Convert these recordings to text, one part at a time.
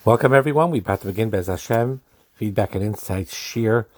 Welcome, everyone. We're about to begin Bez Hashem, Feedback and Insights, Shir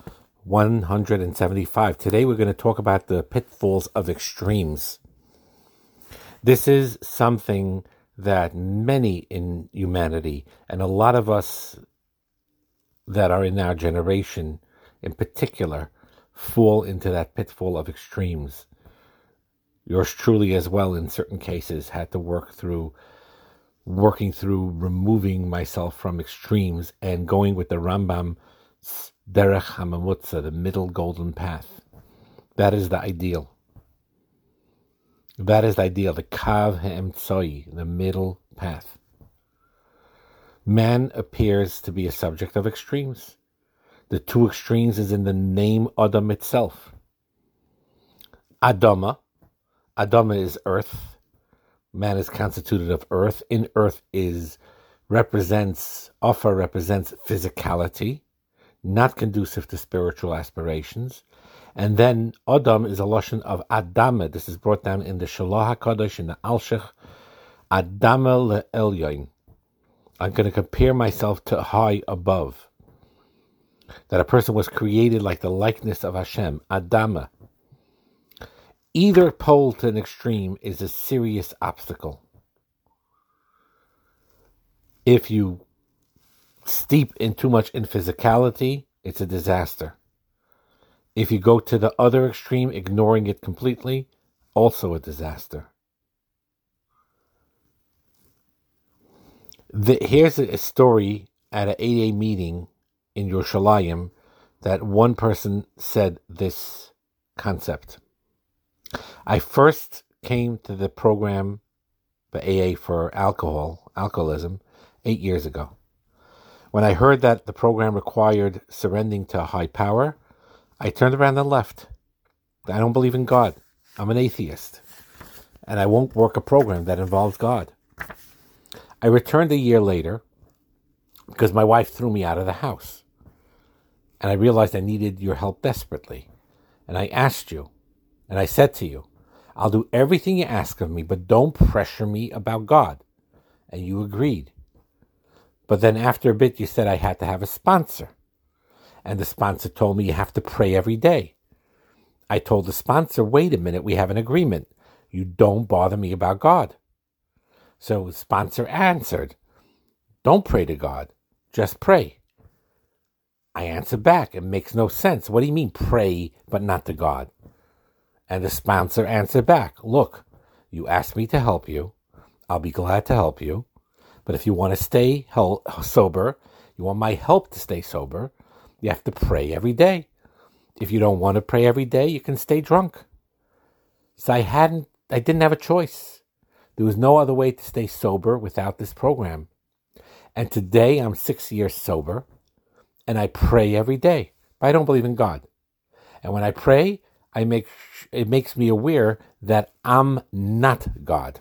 175. Today, we're going to talk about the pitfalls of extremes. This is something that many in humanity, and a lot of us that are in our generation in particular, fall into that pitfall of extremes. Yours truly as well, in certain cases, had to working through removing myself from extremes and going with the Rambam Derech HaMamutza, the middle golden path. That is the ideal. That is the ideal, the Kav HaEmtsoi, the middle path. Man appears to be a subject of extremes. The two extremes is in the name Adam itself. Adama is earth. Man is constituted of earth. In earth represents physicality, not conducive to spiritual aspirations. And then Adam is a lashon of Adama. This is brought down in the Shalah HaKadosh, in the Alshich, Adama le'elyon. I'm going to compare myself to high above. That a person was created like the likeness of Hashem, Adama. Either pole to an extreme is a serious obstacle. If you steep in too much in physicality, it's a disaster. If you go to the other extreme, ignoring it completely, also a disaster. Here's a story at an 8A meeting in Yerushalayim that one person said this concept. I first came to the program, the AA for alcoholism, 8 years ago. When I heard that the program required surrendering to a high power, I turned around and left. I don't believe in God. I'm an atheist. And I won't work a program that involves God. I returned a year later because my wife threw me out of the house. And I realized I needed your help desperately. And I asked you, and I said to you, I'll do everything you ask of me, but don't pressure me about God. And you agreed. But then after a bit, you said I had to have a sponsor. And the sponsor told me you have to pray every day. I told the sponsor, wait a minute, we have an agreement. You don't bother me about God. So the sponsor answered, don't pray to God, just pray. I answered back, it makes no sense. What do you mean pray, but not to God? And the sponsor answered back, look, you asked me to help you. I'll be glad to help you. But if you want to stay sober, you want my help to stay sober, you have to pray every day. If you don't want to pray every day, you can stay drunk. So I didn't have a choice. There was no other way to stay sober without this program. And today I'm 6 years sober, and I pray every day. But I don't believe in God. And when I pray, it makes me aware that I'm not God.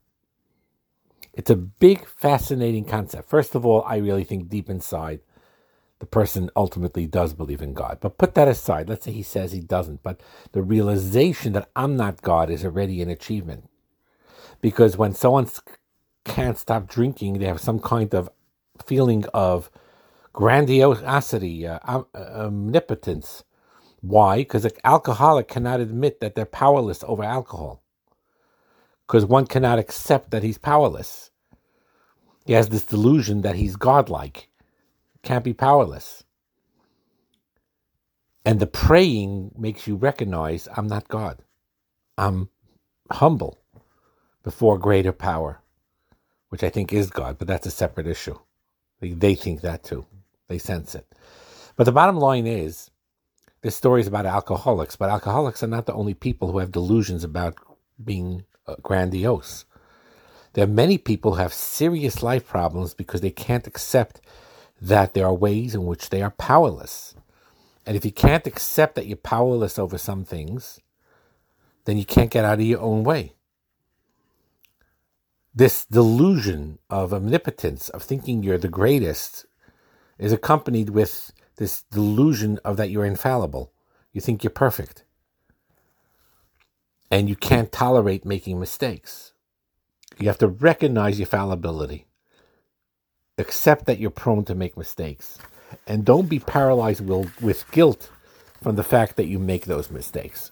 It's a big, fascinating concept. First of all, I really think deep inside, the person ultimately does believe in God. But put that aside. Let's say he says he doesn't. But the realization that I'm not God is already an achievement. Because when someone can't stop drinking, they have some kind of feeling of grandiosity, omnipotence. Why? Because an alcoholic cannot admit that they're powerless over alcohol. Because one cannot accept that he's powerless. He has this delusion that he's godlike. Can't be powerless. And the praying makes you recognize I'm not God. I'm humble before greater power, which I think is God, but that's a separate issue. They think that too. They sense it. But the bottom line is, this story is about alcoholics, but alcoholics are not the only people who have delusions about being grandiose. There are many people who have serious life problems because they can't accept that there are ways in which they are powerless. And if you can't accept that you're powerless over some things, then you can't get out of your own way. This delusion of omnipotence, of thinking you're the greatest, is accompanied with this delusion of that you're infallible. You think you're perfect. And you can't tolerate making mistakes. You have to recognize your fallibility. accept that you're prone to make mistakes. And don't be paralyzed with guilt from the fact that you make those mistakes.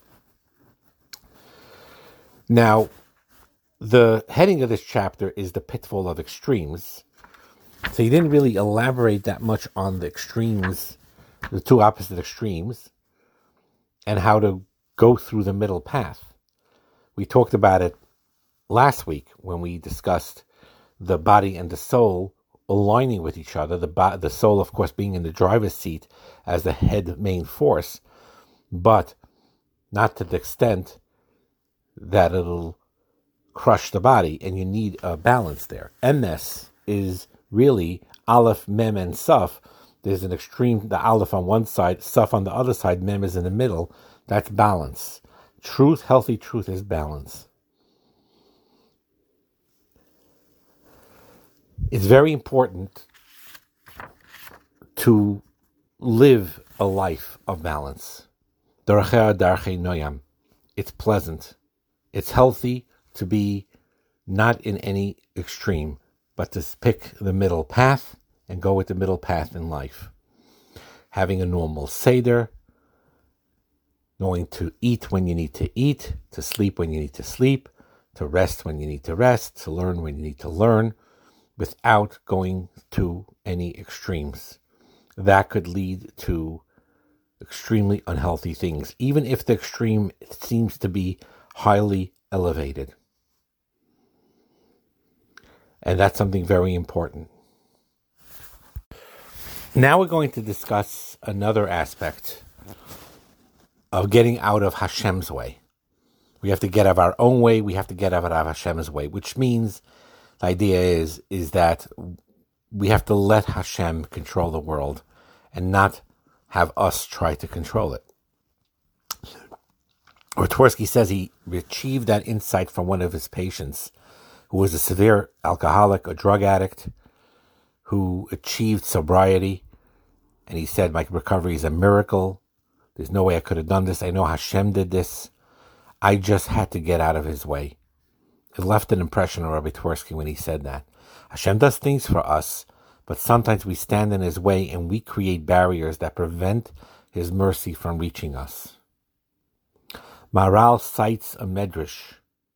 Now, the heading of this chapter is the pitfall of extremes. So he didn't really elaborate that much on the extremes, the two opposite extremes, and how to go through the middle path. We talked about it last week when we discussed the body and the soul aligning with each other, the soul, of course, being in the driver's seat as the head main force, but not to the extent that it'll crush the body, and you need a balance there. Emes is really Aleph, Mem, and Saf. There's an extreme, the Aleph on one side, Saf on the other side, Mem is in the middle. That's balance. Truth, healthy truth is balance. It's very important to live a life of balance. It's pleasant. It's healthy to be not in any extreme, but to pick the middle path and go with the middle path in life. Having a normal seder, knowing to eat when you need to eat, to sleep when you need to sleep, to rest when you need to rest, to learn when you need to learn, without going to any extremes. That could lead to extremely unhealthy things, even if the extreme seems to be highly elevated. And that's something very important. Now we're going to discuss another aspect of getting out of Hashem's way. We have to get out of our own way. We have to get out of Hashem's way, which means the idea is that we have to let Hashem control the world and not have us try to control it. Rotworski says he achieved that insight from one of his patients who was a severe alcoholic, a drug addict, who achieved sobriety. And he said, my recovery is a miracle. There's no way I could have done this. I know Hashem did this. I just had to get out of his way. It left an impression on Rabbi Twersky when he said that. Hashem does things for us, but sometimes we stand in his way and we create barriers that prevent his mercy from reaching us. Maharal cites a medrash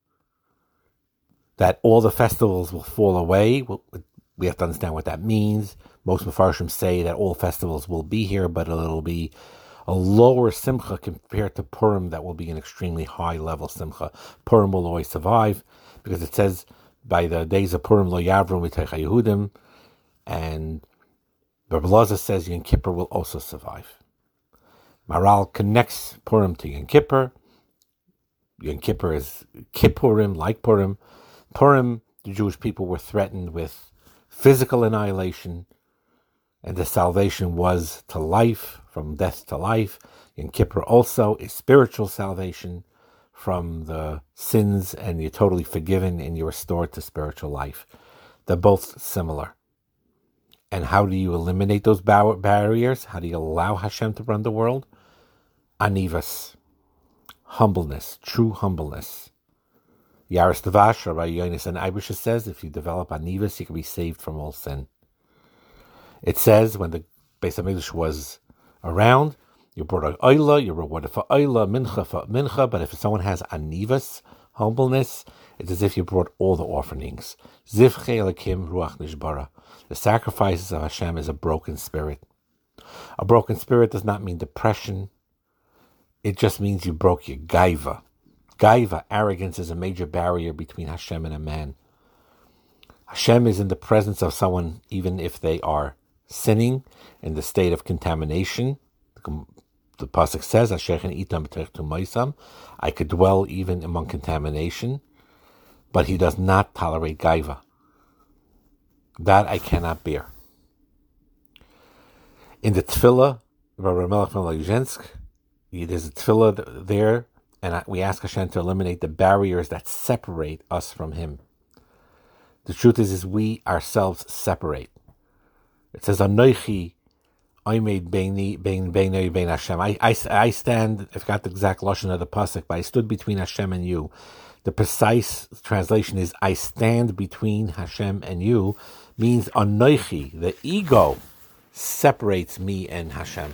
that all the festivals will fall away. We have to understand what that means. Most Mefarshim say that all festivals will be here, but it'll be a lower simcha compared to Purim that will be an extremely high level simcha. Purim will always survive because it says by the days of Purim lo yavrum v'teicha Yehudim, and Rabbi Elazar says Yom Kippur will also survive. Maharal connects Purim to Yom Kippur. Yom Kippur is Kippurim, like Purim. Purim, the Jewish people were threatened with physical annihilation, and the salvation was to life, from death to life. Yom Kippur also is spiritual salvation from the sins, and you're totally forgiven and you're restored to spiritual life. They're both similar. And how do you eliminate those barriers? How do you allow Hashem to run the world? Anivas, humbleness, true humbleness. Yaris Devash, Rabbi Yonis and Ibrisha says, if you develop Anivas, you can be saved from all sin. It says, when the Beis HaMikdash was around, you brought an oila, you're rewarded for oila, mincha for mincha, but if someone has Anivas, humbleness, it's as if you brought all the offerings. Zivchei Elokim Ruach Nishbara. The sacrifices of Hashem is a broken spirit. A broken spirit does not mean depression. It just means you broke your gaiva. Gaiva, arrogance, is a major barrier between Hashem and a man. Hashem is in the presence of someone, even if they are sinning, in the state of contamination. The pasuk says, I could dwell even among contamination, but he does not tolerate gaiva. That I cannot bear. In the tefillah, Rabbi Melech from Lezhensk, there's a tefillah there, and we ask Hashem to eliminate the barriers that separate us from Him. The truth is we ourselves separate. It says, Anoichi, I made bein Hashem. I stand, I forgot the exact lashon of the pasuk, but I stood between Hashem and you. The precise translation is, I stand between Hashem and you, means anoichi, the ego, separates me and Hashem.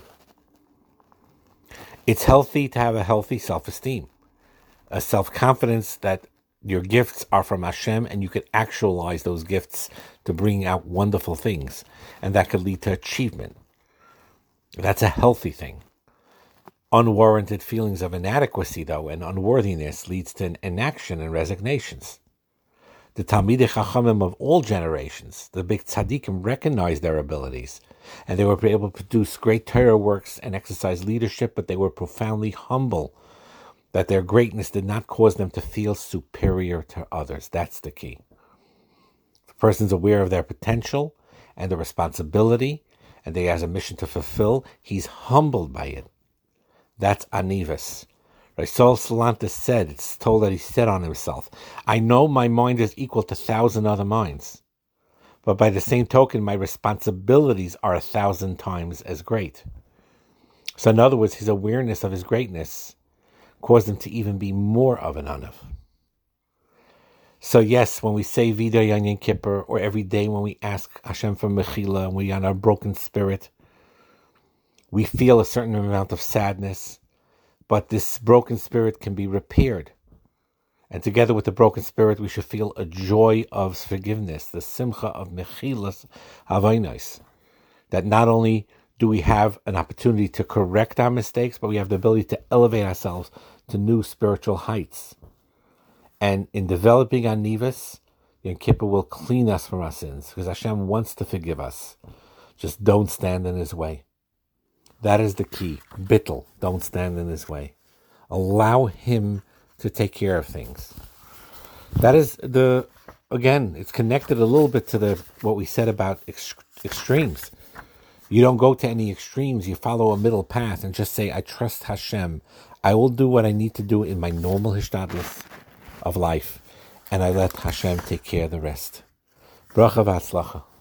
It's healthy to have a healthy self-esteem, a self-confidence that your gifts are from Hashem and you could actualize those gifts to bring out wonderful things, and that could lead to achievement. That's a healthy thing. Unwarranted feelings of inadequacy, though, and unworthiness leads to inaction and resignations. The Talmidei Chachamim of all generations, the big tzaddikim, recognized their abilities, and they were able to produce great Torah works and exercise leadership, but they were profoundly humble that their greatness did not cause them to feel superior to others. That's the key. If a person's aware of their potential and the responsibility, and they has a mission to fulfill, he's humbled by it. That's anivus. Raisol Salanter said, it's told that he said on himself, I know my mind is equal to 1,000 other minds, but by the same token, my responsibilities are 1,000 times as great. So in other words, his awareness of his greatness caused him to even be more of an anav. So yes, when we say Vidar Yom Kippur, or every day when we ask Hashem for Mechila and we are on our broken spirit, we feel a certain amount of sadness, but this broken spirit can be repaired. And together with the broken spirit, we should feel a joy of forgiveness, the simcha of Mechilas Havainos. That not only do we have an opportunity to correct our mistakes, but we have the ability to elevate ourselves to new spiritual heights. And in developing our nivus, Yom Kippur will clean us from our sins, because Hashem wants to forgive us. Just don't stand in His way. That is the key. Bittul, don't stand in His way. Allow Him to take care of things. That is again, it's connected a little bit to what we said about extremes. You don't go to any extremes. You follow a middle path and just say, I trust Hashem. I will do what I need to do in my normal hishtadlus of life, and I let Hashem take care of the rest. Bracha v'atzlacha.